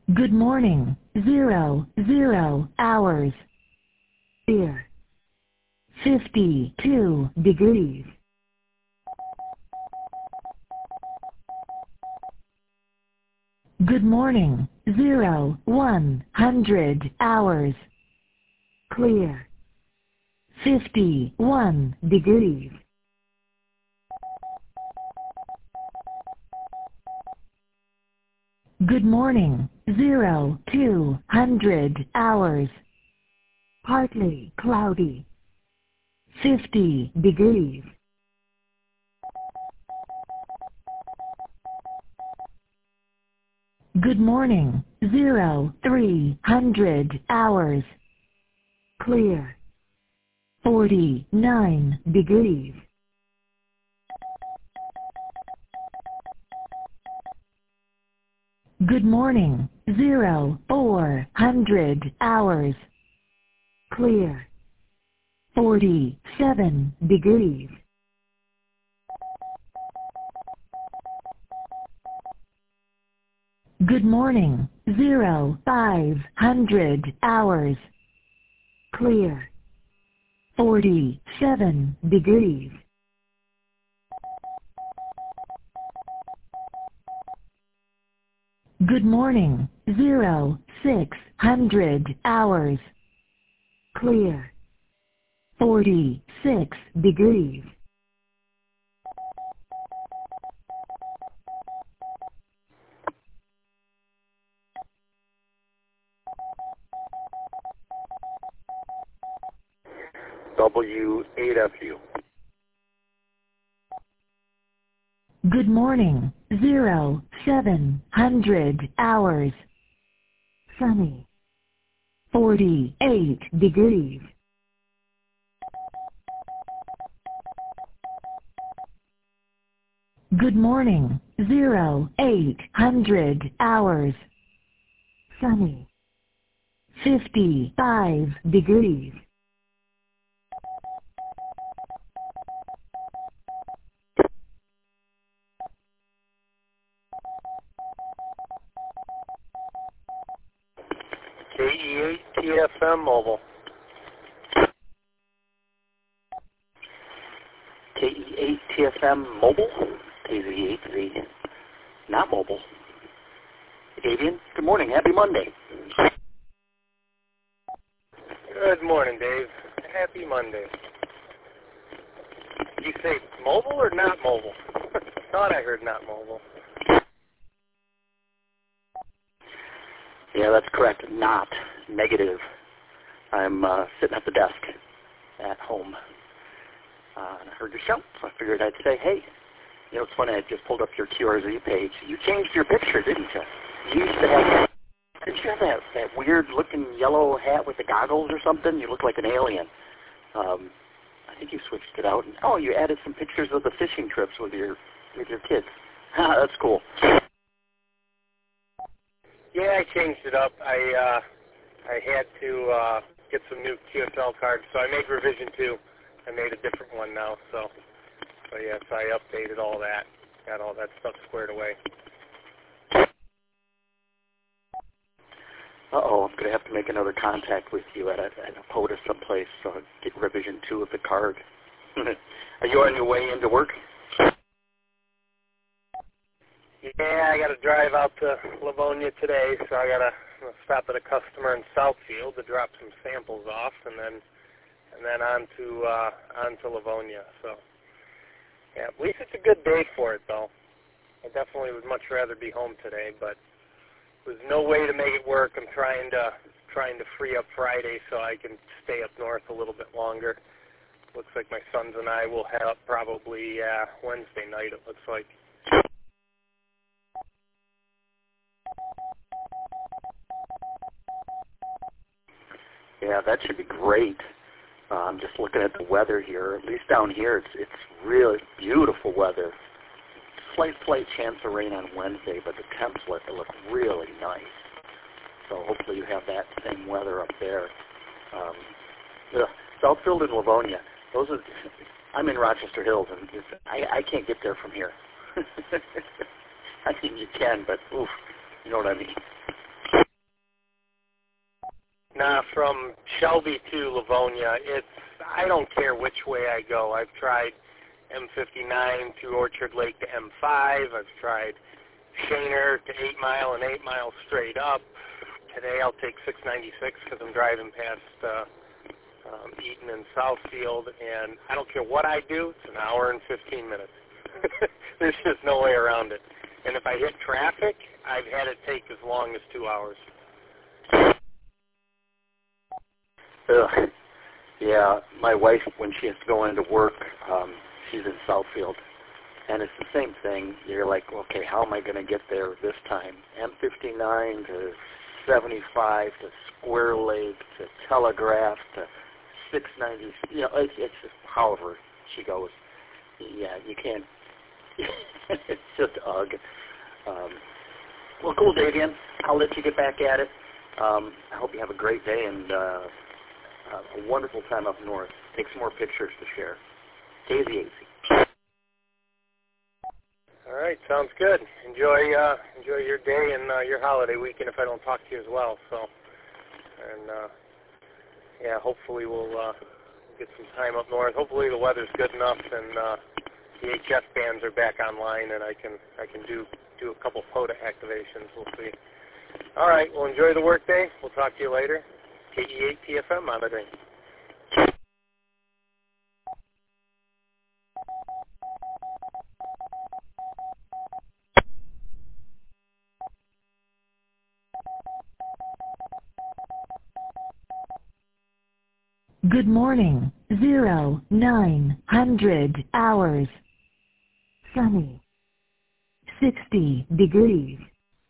Good morning. 00 hours. Clear. 52 degrees. Good morning. 100 hours. Clear. 51 degrees. Good morning. 200 hours. Partly cloudy. 50 degrees. Good morning. 300 hours. Clear. 49 degrees. Good morning. 400 hours. Clear. 47 degrees. Good morning. 500 hours. Clear. 47 degrees. Good morning. 600 hours. Clear. 46 degrees. W8FU. Good morning. 700 hours. Sunny. 48 degrees. Good morning. 800 hours. Sunny. 55 degrees. KE8TFM mobile. KE8TFM mobile. KZ8Z. Not mobile. Avian, good morning. Happy Monday. Good morning, Dave. Happy Monday. Did you say mobile or not mobile? Thought I heard not mobile. Yeah, that's correct. Not negative. I'm sitting at the desk at home. And I heard your show, so I figured I'd say, hey, you know, it's funny, I just pulled up your QRZ page. You changed your picture, didn't you? You used to have, didn't you have that weird-looking yellow hat with the goggles or something? You look like an alien. I think you switched it out. And, oh, you added some pictures of the fishing trips with your kids. That's cool. Yeah, I changed it up. I had to get some new QSL cards, so I made revision 2. I made a different one now, so yes, I updated all that. Got all that stuff squared away. Uh-oh, I'm going to have to make another contact with you at a POTUS someplace so I get revision 2 of the card. Are you on your way into work? Yeah, I got to drive out to Livonia today, so I got to stop at a customer in Southfield to drop some samples off, and then on to Livonia. So yeah, at least it's a good day for it, though. I definitely would much rather be home today, but there's no way to make it work. I'm trying to free up Friday so I can stay up north a little bit longer. Looks like my sons and I will head up probably Wednesday night, it looks like. Yeah, that should be great. I'm just looking at the weather here. At least down here, it's really beautiful weather. Slight chance of rain on Wednesday, but the temps look really nice. So hopefully you have that same weather up there. Southfield and Livonia. I'm in Rochester Hills, and I can't get there from here. I think you can, but oof, you know what I mean. from Shelby to Livonia, I don't care which way I go. I've tried M59 to Orchard Lake to M5. I've tried Shaner to 8 Mile and 8 Mile straight up. Today I'll take 696 because I'm driving past Eaton and Southfield, and I don't care what I do, it's an hour and 15 minutes. There's just no way around it. And if I hit traffic, I've had it take as long as 2 hours. Ugh. Yeah, my wife, when she has to go into work, she's in Southfield, and it's the same thing. You're like, okay, how am I going to get there this time? M59 to 75 to Square Lake to Telegraph to 690. You know, it's just however she goes. Yeah, you can't. It's just ugh. Well, cool, Davian. I'll let you get back at it. I hope you have a great day and a wonderful time up north. Take some more pictures to share. Daisy AC. All right, sounds good. Enjoy your day and your holiday weekend if I don't talk to you as well. So, and yeah, hopefully we'll get some time up north. Hopefully the weather's good enough and the HS bands are back online and I can do a couple POTA activations. We'll see. All right, well, enjoy the workday. We'll talk to you later. KE8 TFM monitoring. Good morning. 0900 hours. Sunny. 60 degrees.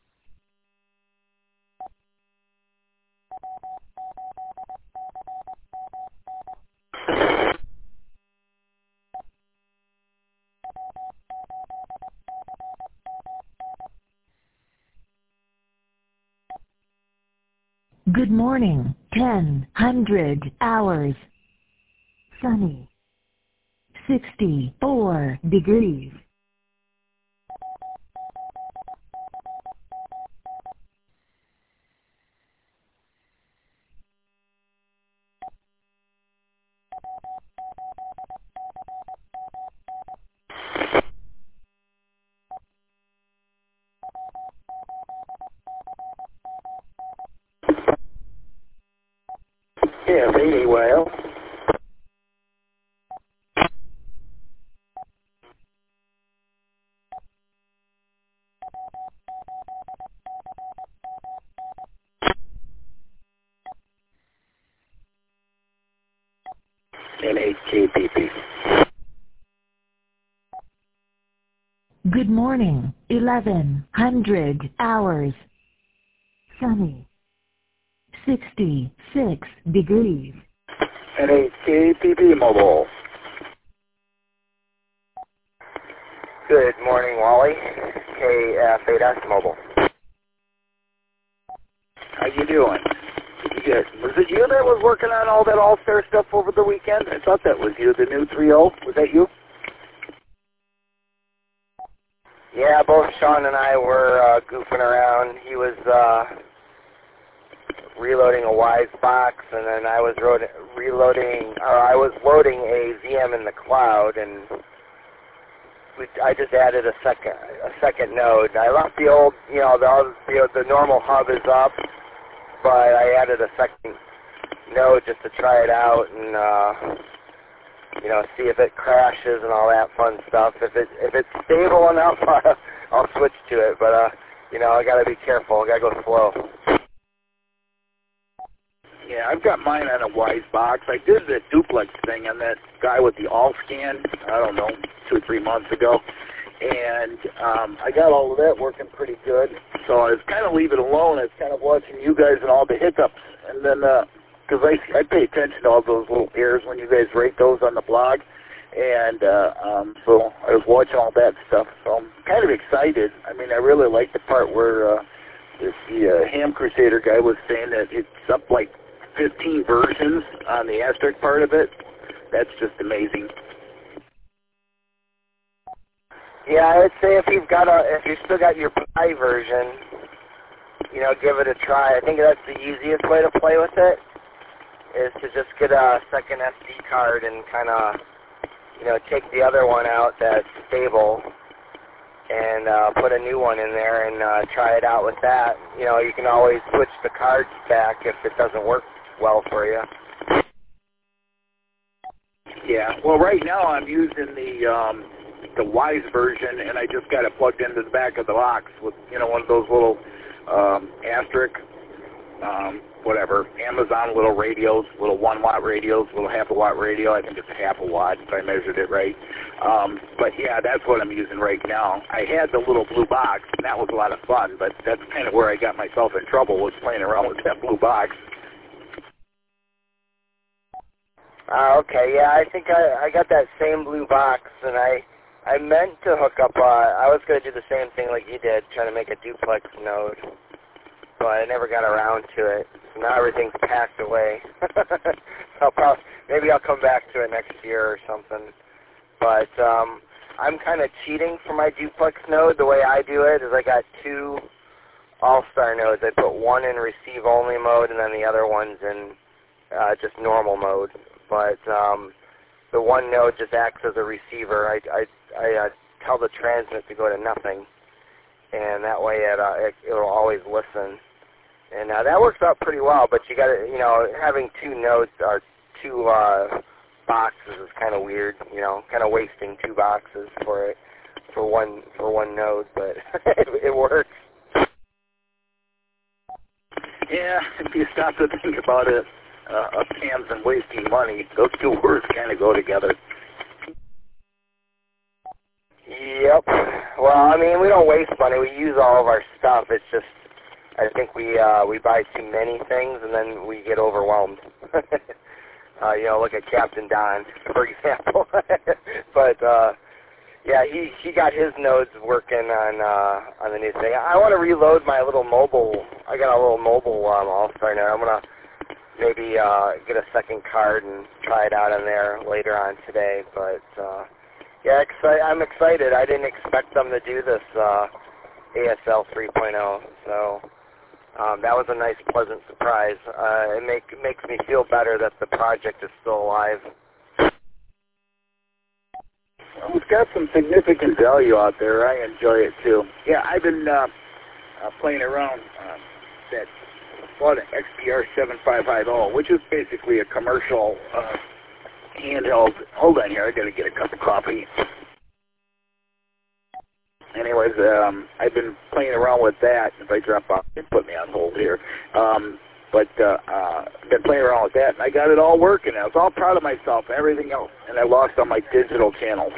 Good morning. 1000 hours. Sunny. 64 degrees. Yeah, very well. NHKPP. Good morning. 1100 hours. Sunny. 66 degrees. NHKPP mobile. Good morning, Wally. KF8S mobile. How you doing? Good. Was it you that was working on all that All-Star stuff over the weekend? I thought that was you, the new 3.0. Was that you? Yeah, both Sean and I were goofing around. He was reloading a Wise box, and then I was loading a VM in the cloud, and I just added a second node. I left the old, the normal hub is up, but I added a second node just to try it out and see if it crashes and all that fun stuff. If it's stable enough, I'll switch to it. But I gotta be careful. I gotta go slow. Yeah, I've got mine on a Wise box. I did the duplex thing on that guy with the All-Scan, I don't know, 2 or 3 months ago. And I got all of that working pretty good. So I was kind of leaving it alone. I was kind of watching you guys and all the hiccups. And then, because I pay attention to all those little errors when you guys rate those on the blog. And so I was watching all that stuff. So I'm kind of excited. I mean, I really like the part where the Ham Crusader guy was saying that it's up like 15 versions on the asterisk part of it. That's just amazing. Yeah, I would say if you still got your Pi version, give it a try. I think that's the easiest way to play with it. is to just get a second SD card and kind of, take the other one out that's stable and put a new one in there and try it out with that. You can always switch the cards back if it doesn't work well for you. Yeah, well, right now I'm using the Wise version, and I just got it plugged into the back of the box with, one of those little asterisk, whatever, Amazon little radios, little 1 watt radios, little half a watt radio. I think it's a half a watt if I measured it right. But yeah, that's what I'm using right now. I had the little blue box, and that was a lot of fun, but that's kind of where I got myself in trouble, was playing around with that blue box. Okay, yeah, I think I got that same blue box, and I meant to hook up, I was going to do the same thing like you did, trying to make a duplex node, but I never got around to it. So now everything's packed away. Maybe I'll come back to it next year or something. But I'm kind of cheating for my duplex node. The way I do it is I got 2 all-star nodes. I put one in receive-only mode, and then the other one's in just normal mode. But the one node just acts as a receiver. I tell the transmit to go to nothing, and that way it'll always listen. And that works out pretty well. But you got to, having 2 nodes or 2 boxes is kind of weird. Kind of wasting 2 boxes for one node, but it works. Yeah, if you stop to think about it, scams and wasting money, those 2 words kind of go together. Yep. Well, I mean, we don't waste money. We use all of our stuff. It's just, I think we buy too many things and then we get overwhelmed. Look at Captain Don, for example. But yeah, he got his nodes working on the new thing. I want to reload my little mobile. I got a little mobile all-star node. I'm gonna maybe get a second card and try it out on there later on today. But yeah, I'm excited. I didn't expect them to do this ASL 3.0, so that was a nice, pleasant surprise. It makes me feel better that the project is still alive. Well, it's got some significant value out there. I enjoy it too. Yeah, I've been playing around that. Bought an XBR 7550, which is basically a commercial handheld. Hold on here, I gotta get a cup of coffee. Anyways, I've been playing around with that. If I drop off, they put me on hold here. But I've been playing around with that, and I got it all working. I was all proud of myself and everything else, and I lost on my digital channels.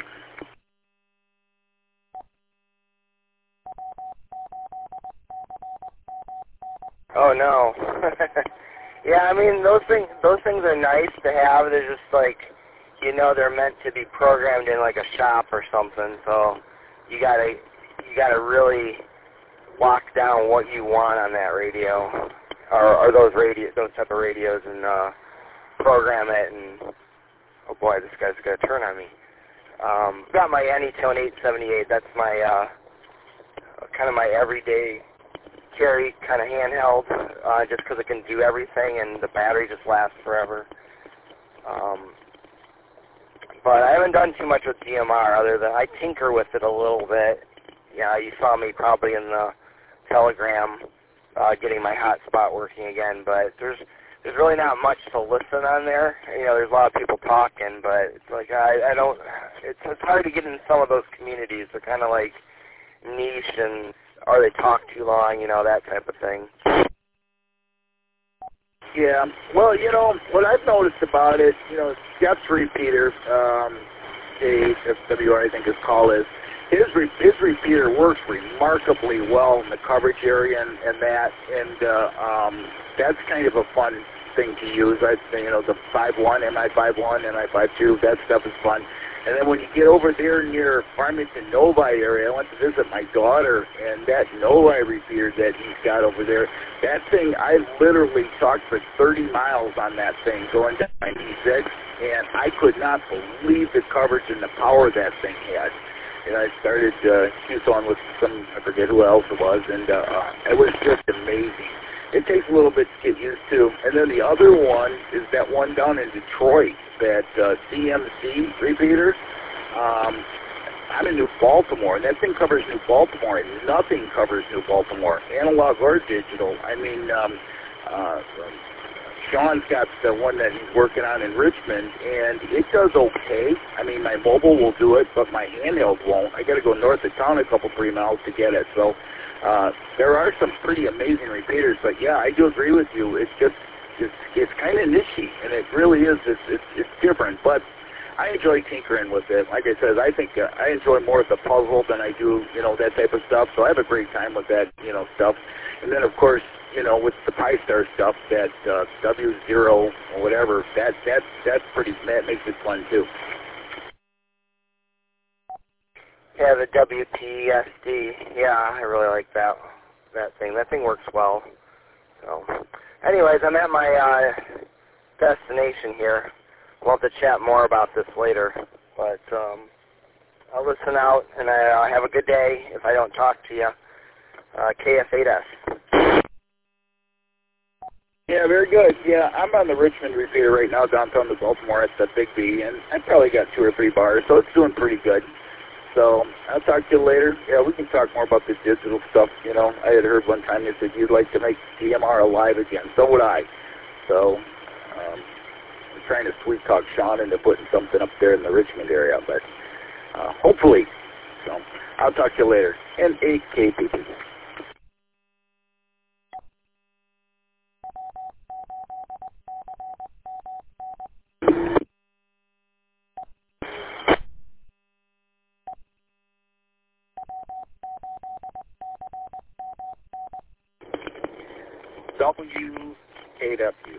Oh no. Yeah, I mean those things are nice to have. They're just like, they're meant to be programmed in like a shop or something. So you gotta really lock down what you want on that radio, or those type of radios, and program it. And oh boy, this guy's gonna turn on me. Got my Anytone 878. That's my kind of my everyday carry kind of handheld, just because it can do everything and the battery just lasts forever. But I haven't done too much with DMR other than I tinker with it a little bit. Yeah, you saw me probably in the Telegram getting my hotspot working again, but there's really not much to listen on there. There's a lot of people talking, but it's like I don't. It's hard to get in some of those communities. They're kind of like niche, and or they talk too long, that type of thing. Yeah, well, what I've noticed about it, Jeff's repeater, JWR I think his call is, his repeater works remarkably well in the coverage area and that, and that's kind of a fun thing to use. I'd say, the 5.1, MI5.1, MI5.2, that stuff is fun. And then when you get over there near Farmington Novi area, I went to visit my daughter, and that Novi repeater that he's got over there, that thing, I literally talked for 30 miles on that thing going down 96, and I could not believe the coverage and the power that thing had. And I started on with some, I forget who else it was, and it was just amazing. it takes a little bit to get used to. And then the other one is that one down in Detroit, that CMC repeater. I'm in New Baltimore, and that thing covers New Baltimore, and nothing covers New Baltimore, analog or digital. I mean, Sean's got the one that he's working on in Richmond, and it does okay. I mean, my mobile will do it, but my handheld won't. I got to go north of town a couple, 3 miles to get it. So there are some pretty amazing repeaters, but yeah, I do agree with you. It's just it's kind of niche-y, and it really is. It's different, but I enjoy tinkering with it. Like I said, I think I enjoy more of the puzzle than I do, that type of stuff. So I have a great time with that, stuff. And then, of course, with the Pi-Star stuff, that W0 or whatever, that's pretty, that makes it fun too. Yeah, the WTSD. Yeah, I really like that thing. That thing works well. So, anyways, I'm at my destination here. We'll have to chat more about this later, but I'll listen out, and I have a good day if I don't talk to you. KF8S. Yeah, very good. Yeah, I'm on the Richmond repeater right now, downtown to Baltimore at the Big B, and I probably got 2 or 3 bars, so it's doing pretty good. So I'll talk to you later. Yeah, we can talk more about the digital stuff. I had heard one time you said you'd like to make DMR alive again. So would I. So I'm trying to sweet talk Sean into putting something up there in the Richmond area, but hopefully. So I'll talk to you later. N8KPP. WKW.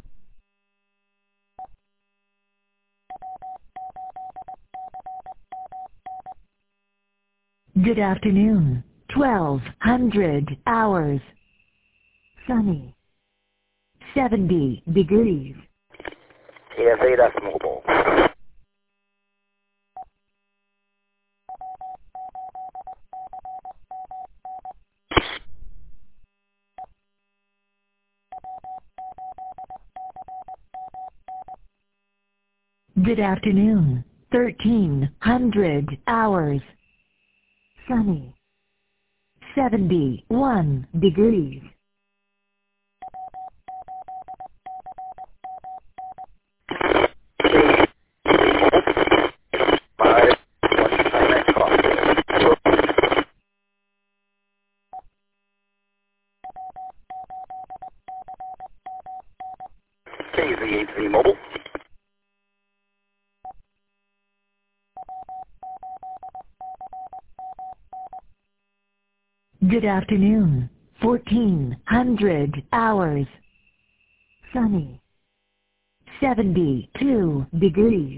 Good afternoon. 1200 hours. Sunny. 70 degrees. KF8S Mobile. Good afternoon. 1300 hours. Sunny. 71 degrees. KZ8Z Mobile. Good afternoon. 1400 hours. Sunny. 72 degrees.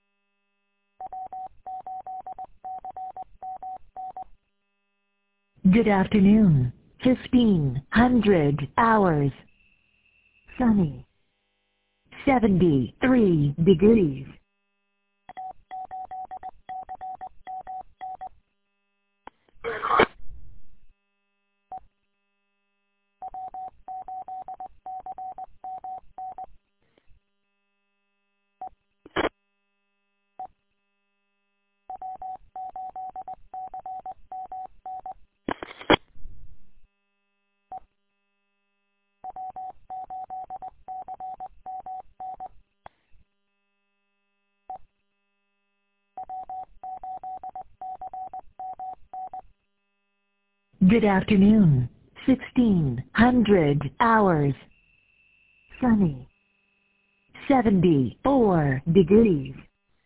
Good afternoon. 1500 hours. Sunny. 73 degrees. Good afternoon. 1600 hours. Sunny. 74 degrees.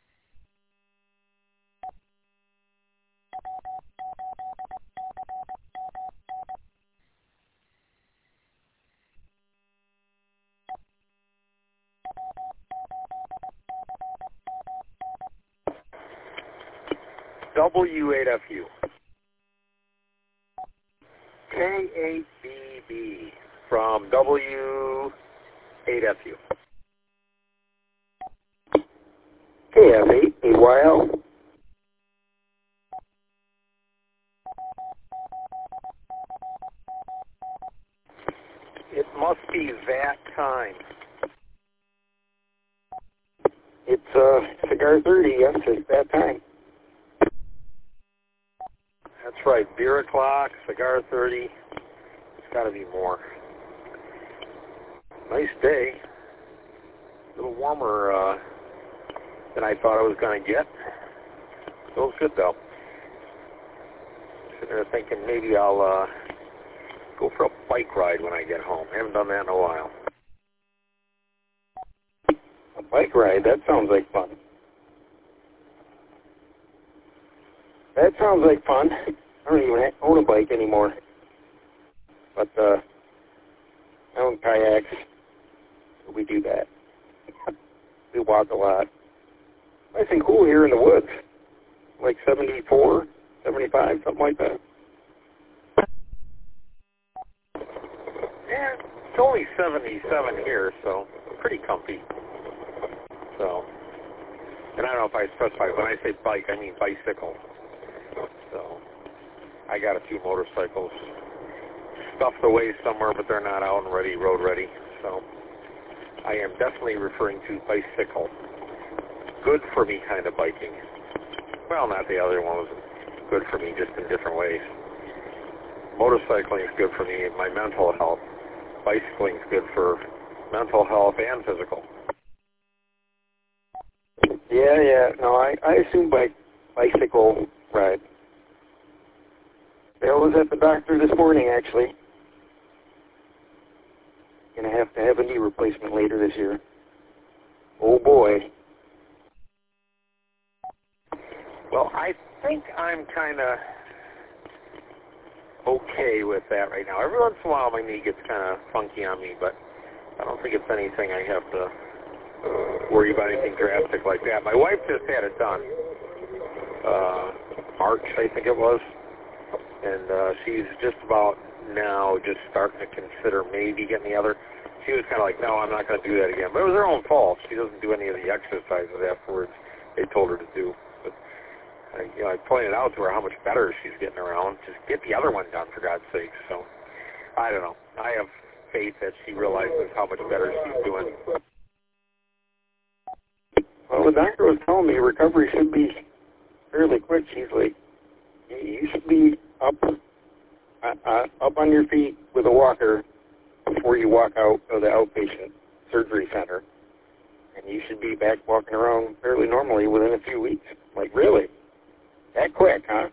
W8FU. K8BB from W8FU. KF8AYL. It must be that time. It's Cigar 30, yes, it's that time. That's right, beer o'clock, Cigar 30. It's got to be more. Nice day. A little warmer than I thought I was going to get. Feels good, though. Sitting there thinking maybe I'll go for a bike ride when I get home. I haven't done that in a while. A bike ride? That sounds like fun. That sounds like fun. I don't even own a bike anymore. But I own kayaks. We do that. We walk a lot. Nice and cool here in the woods. Like 74, 75, something like that. Yeah, it's only 77 here, so pretty comfy. So, and I don't know if I specify, when I say bike, I mean bicycle. So, I got a few motorcycles stuffed away somewhere, but they're not out and ready, road ready. So, I am definitely referring to bicycle. Good for me kind of biking. Well, not the other one was good for me, just in different ways. Motorcycling is good for me and my mental health. Bicycling is good for mental health and physical. Yeah. No, I assume bicycle ride. I was at the doctor this morning, actually. Gonna have to have a knee replacement later this year. Oh boy. Well, I think I'm kind of okay with that right now. Every once in a while my knee gets kind of funky on me, but I don't think it's anything I have to worry about anything drastic like that. My wife just had it done. March, I think it was. And she's just about now just starting to consider maybe getting the other. She was kind of like, no, I'm not going to do that again. But it was her own fault. She doesn't do any of the exercises afterwards they told her to do. But I pointed out to her how much better she's getting around. Just get the other one done, for God's sake. So, I don't know. I have faith that she realizes how much better she's doing. Well, the doctor was telling me recovery should be fairly quick. She's like, you should be up on your feet with a walker before you walk out of the outpatient surgery center. And you should be back walking around fairly normally within a few weeks. Like, really? That quick, huh?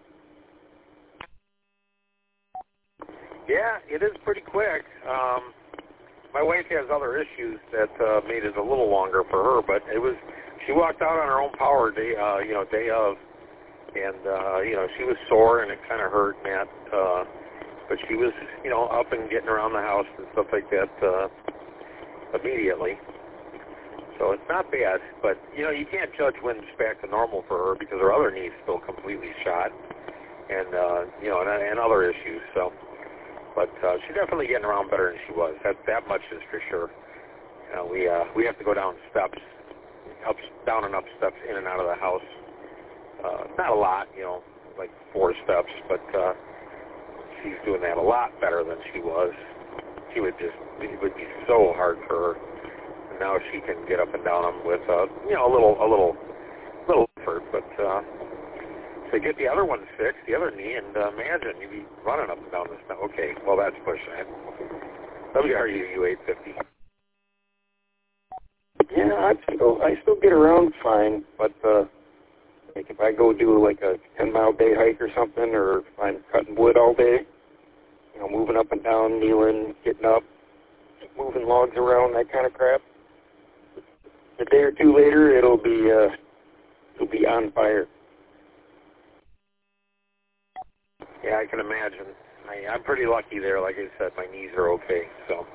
Yeah, it is pretty quick. My wife has other issues that made it a little longer for her, but she walked out on her own power day of, and she was sore and it kind of hurt, Matt. But she was, up and getting around the house and stuff like that immediately. So it's not bad, but you can't judge when it's back to normal for her because her other knee's still completely shot, and and other issues. So, but she's definitely getting around better than she was. That much is for sure. We have to go down steps, down and up steps, in and out of the house. Not a lot, like 4 steps, but she's doing that a lot better than she was. It would be so hard for her. Now she can get up and down them with a little effort, but to get the other one fixed, the other knee, and imagine you'd be running up and down this now. Okay, well that's pushing it. WRU 850. Yeah, I still get around fine, but like if I go do like a 10-mile day hike or something, or if I'm cutting wood all day, moving up and down, kneeling, getting up, moving logs around, that kind of crap. A day or two later, it'll be on fire. Yeah, I can imagine. I'm pretty lucky there. Like I said, my knees are okay. So,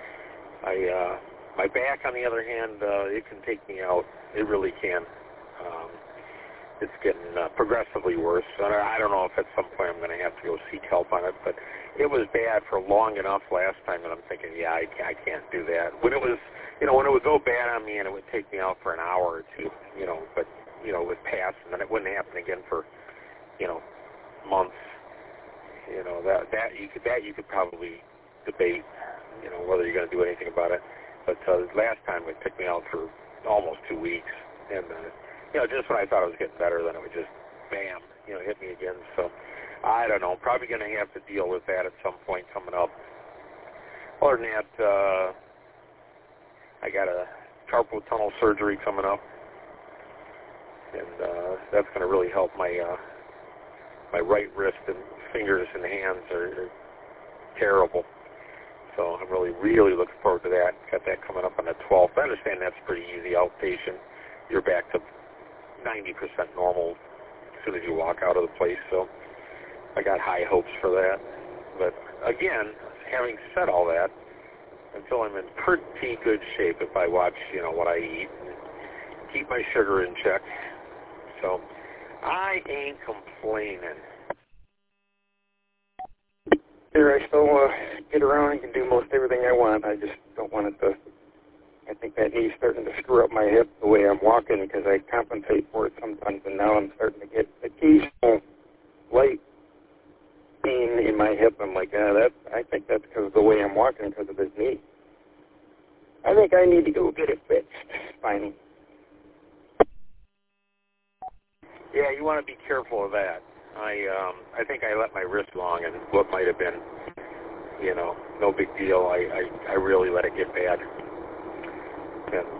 my back, on the other hand, it can take me out. It really can. It's getting progressively worse. I don't know if at some point I'm going to have to go seek help on it, but it was bad for long enough last time that I'm thinking, yeah, I can't do that. When it was, when it would go bad on me and it would take me out for an hour or two, but, it would pass and then it wouldn't happen again for, months. That you could probably debate. whether you're going to do anything about it. But last time it took me out for almost 2 weeks, and just when I thought it was getting better, then it would just bam, hit me again. So I don't know. I'm probably going to have to deal with that at some point coming up. Other than that, I got a carpal tunnel surgery coming up, and that's going to really help my right wrist and fingers and hands are terrible. So I'm really looking forward to that. Got that coming up on the 12th. I understand that's pretty easy outpatient. You're back to 90% normal as soon as you walk out of the place. So I got high hopes for that. But again, having said all that, until I'm in pretty good shape if I watch, what I eat, keep my sugar in check. So I ain't complaining. Here I still get around and can do most everything I want. I just don't want it to. I think that knee's starting to screw up my hip the way I'm walking because I compensate for it sometimes, and now I'm starting to get occasional light pain in my hip. I'm like, I think that's because of the way I'm walking because of this knee. I think I need to go get it fixed finally. Yeah, you want to be careful of that. I think I let my wrist long, and what might have been, no big deal. I really let it get bad, and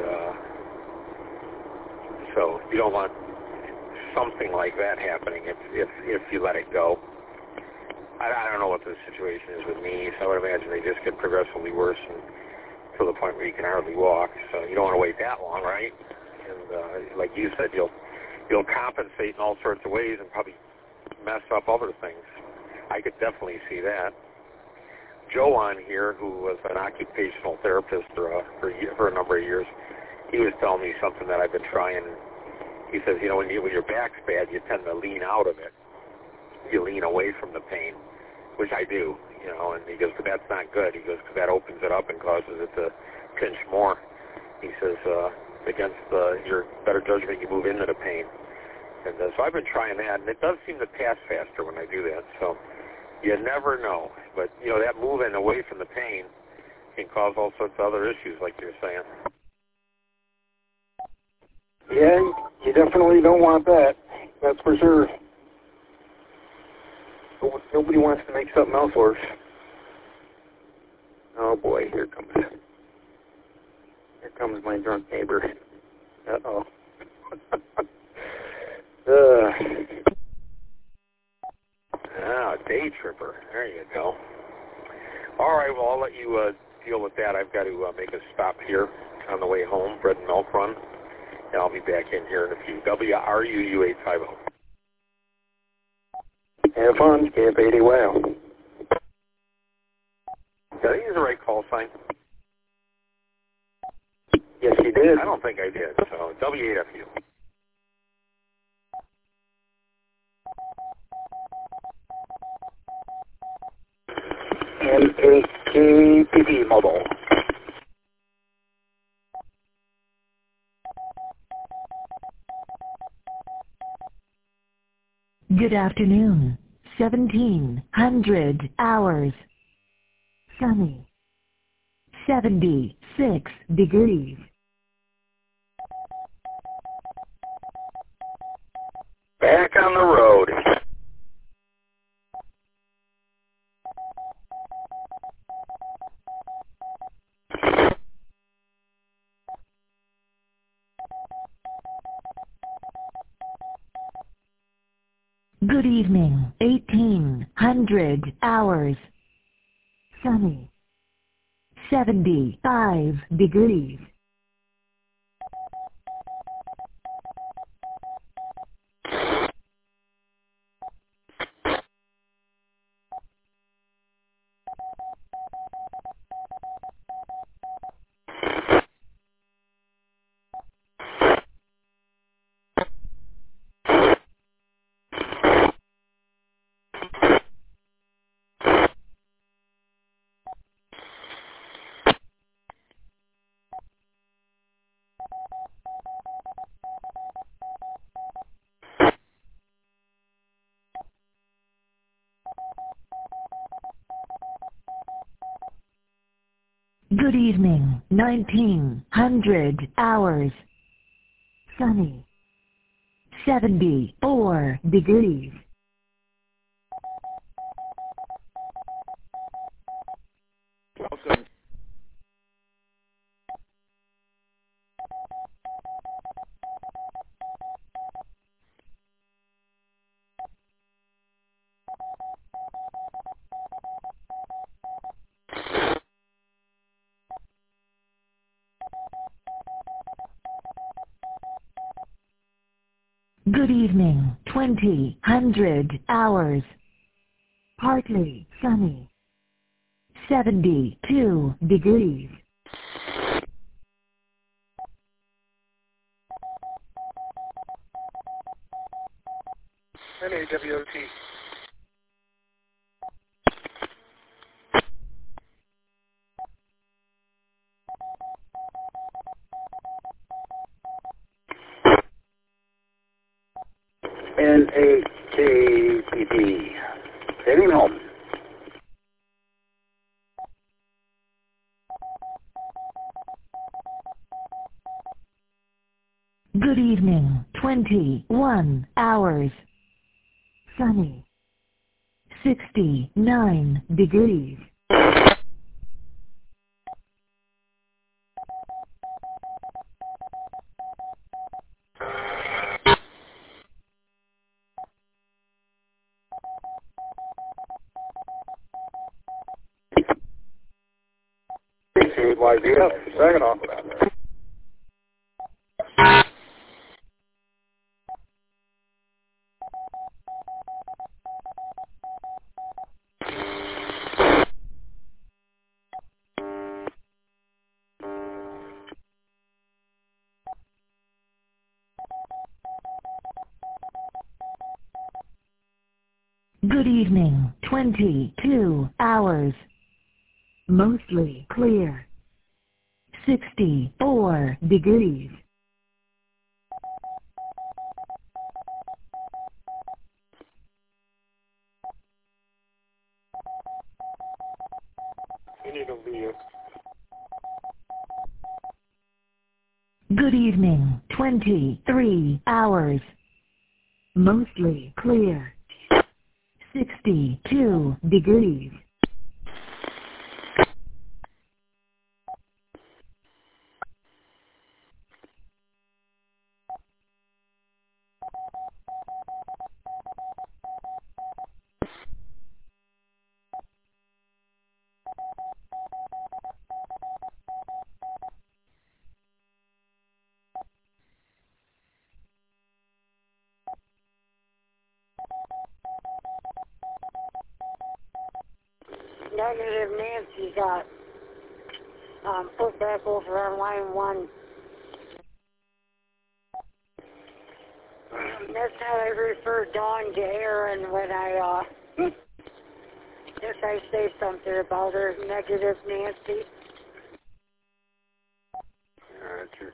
so you don't want something like that happening if you let it go. I don't know what the situation is with knees. I would imagine they just get progressively worse to the point where you can hardly walk. So you don't want to wait that long, right? And like you said, you'll compensate in all sorts of ways and probably mess up other things. I could definitely see that. Joe on here, who was an occupational therapist for a number of years, he was telling me something that I've been trying. He says, when your back's bad, you tend to lean out of it. You lean away from the pain, which I do, and he goes, but that's not good. He goes, because that opens it up and causes it to pinch more. He says, against your better judgment, you move into the pain. And so I've been trying that, and it does seem to pass faster when I do that. So you never know. But, that moving away from the pain can cause all sorts of other issues, like you're saying. Yeah, you definitely don't want that. That's for sure. Nobody wants to make something else worse. Oh, boy, here comes my drunk neighbor. Uh-oh. Day tripper. There you go. All right, well, I'll let you deal with that. I've got to make a stop here on the way home, bread and milk run, and I'll be back in here in a few. WRUU 850. Have fun. KF80 WOW. Did I use the right call sign? Yes, you did. I don't think I did. So W8FU. And KPP Mobile. Good afternoon. 1700 hours. Sunny. 76 degrees. Back on the road. Good evening. 1800 hours. Sunny. 75 degrees. Good evening. 1900 hours. Sunny. 74 degrees. Welcome. Good evening. 2000 hours. Partly sunny. 72 degrees. NAWT. NAKPD. Heading home. Good evening. 21 hours. Sunny. 69 degrees. YBF, second off of that. Good evening. 22 hours. Mostly clear. 64 degrees. We need a view. Good evening. 23 hours. Mostly clear. 62 degrees. Negative Nancy got put back over on line 1. That's how I refer Dawn to Aaron when I guess I say something about her. Negative Nancy. Roger.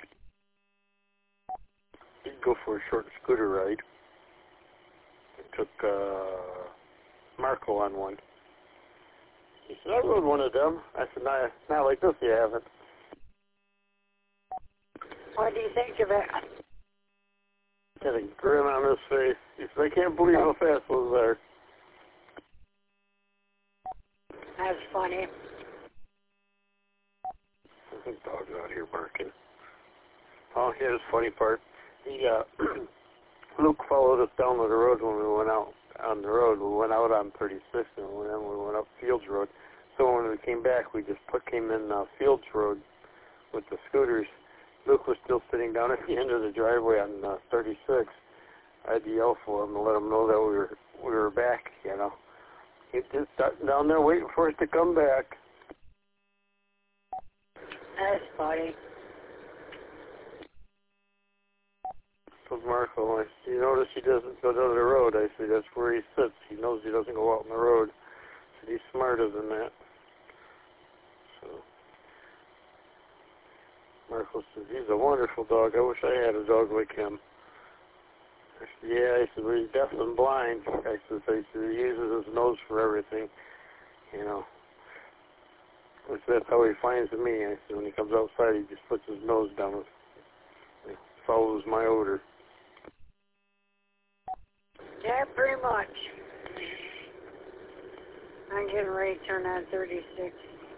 Did go for a short scooter ride. I took Marco on one. He said, I rode one of them. I said, not like this, you haven't. What do you think of it? Had a grin on his face. He said, I can't believe how fast it was there. That's funny. I think dog's out here barking. Oh, here's the funny part. He, Luke followed us down to the road when we went out on the road. We went out on 36 and then we went up Fields Road. So when we came back, we just came in Fields Road with the scooters. Luke was still sitting down at the end of the driveway on 36. I had to yell for him to let him know that we were back, you know. He's just sitting down there waiting for us to come back. That's funny. So Marco, you notice he doesn't go down the road. I said, that's where he sits. He knows he doesn't go out on the road. I said, he's smarter than that. So Marco says, he's a wonderful dog. I wish I had a dog like him. I said, yeah. I said, well, he's deaf and blind. I said, he uses his nose for everything, you know. That's how he finds me. I said when he comes outside, he just puts his nose down. He follows my odor. Yeah, pretty much. I'm getting ready to turn on 36.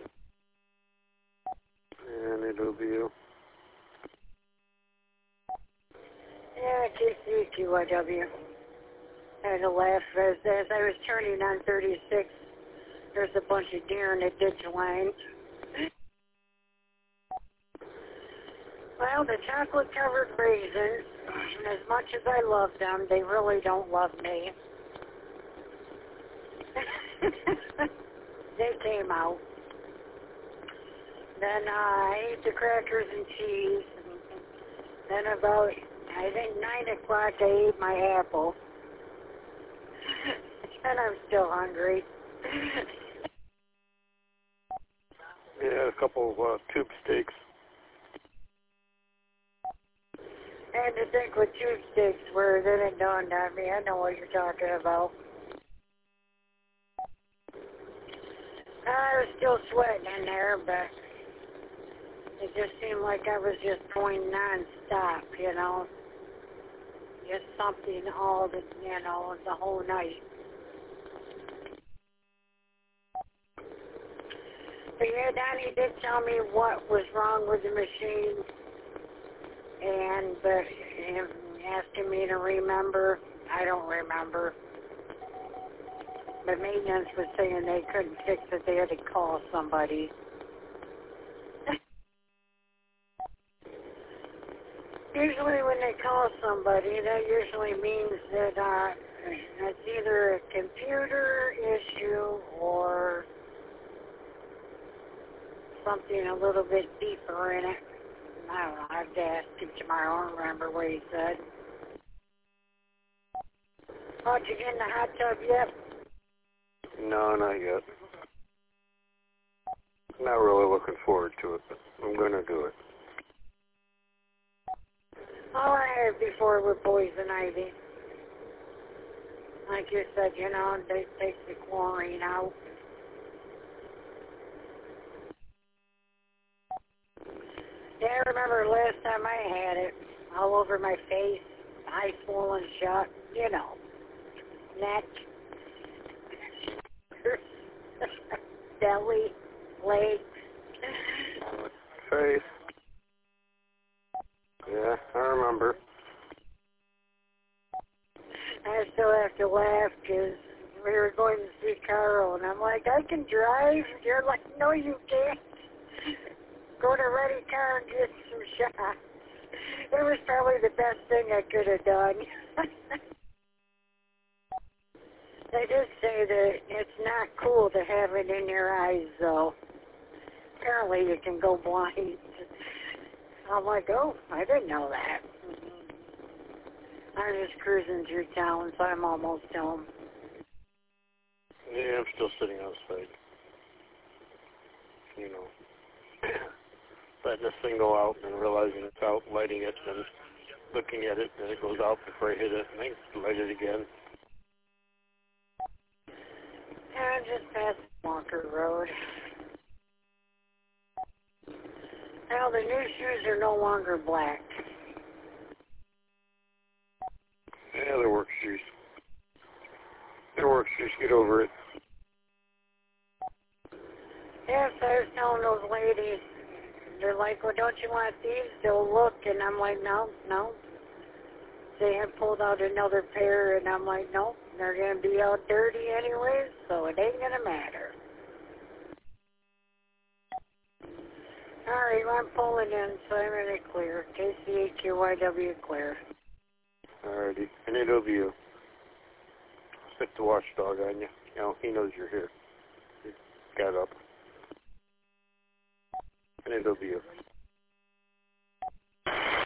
And it'll be you. Yeah, KCQYW. I had to laugh as I was turning on 36. There's a bunch of deer in the ditch line. Well, the chocolate-covered raisins, as much as I love them, they really don't love me. They came out. Then I ate the crackers and cheese. Then about, I think, 9 o'clock, I ate my apple. And I'm still hungry. Yeah, a couple of tube steaks. I had to think what tube steaks were, then it dawned on me. I know what you're talking about. I was still sweating in there, but it just seemed like I was just going non-stop, you know. Just something all the, you know, the whole night. But yeah, Donnie did tell me what was wrong with the machine, but him asking me to remember, I don't remember. But maintenance was saying they couldn't fix it, they had to call somebody. Usually when they call somebody, that usually means that it's either a computer issue or something a little bit deeper in it. I don't know, I have to ask him tomorrow. I don't remember what he said. Oh, did you get in the hot tub yet? No, not yet. Not really looking forward to it, but I'm going to do it. All I had before with poison ivy. Like you said, you know, they take the chlorine out. Yeah, I remember last time I had it, all over my face, eyes swollen shut, you know, neck, belly, legs. Face. Yeah, I remember. I still have to laugh because we were going to see Carl, and I'm like, I can drive. You're like, no, you can't. Go to Ready Car and get some shots. It was probably the best thing I could have done. They did say that it's not cool to have it in your eyes, though. Apparently you can go blind. I'm like, oh, I didn't know that. I'm just cruising through town, so I'm almost home. Yeah, I'm still sitting outside. You know, letting this thing go out and realizing it's out, lighting it, and looking at it, and it goes out before I hit it, and I light it again. Yeah, I'm just past Walker Road. Now, the new shoes are no longer black. Yeah, they're work shoes. They're work shoes, get over it. Yes, I was telling those ladies, they're like, well, don't you want these? They'll look, and I'm like, no. They had pulled out another pair, and I'm like, nope, they're going to be all dirty anyways, so it ain't going to matter. All right, well, I'm pulling in, so I'm in it clear. KCAQYW clear. Alrighty, and it'll be you. Stick the watchdog on you. You know, he knows you're here. He got up. And it'll be you.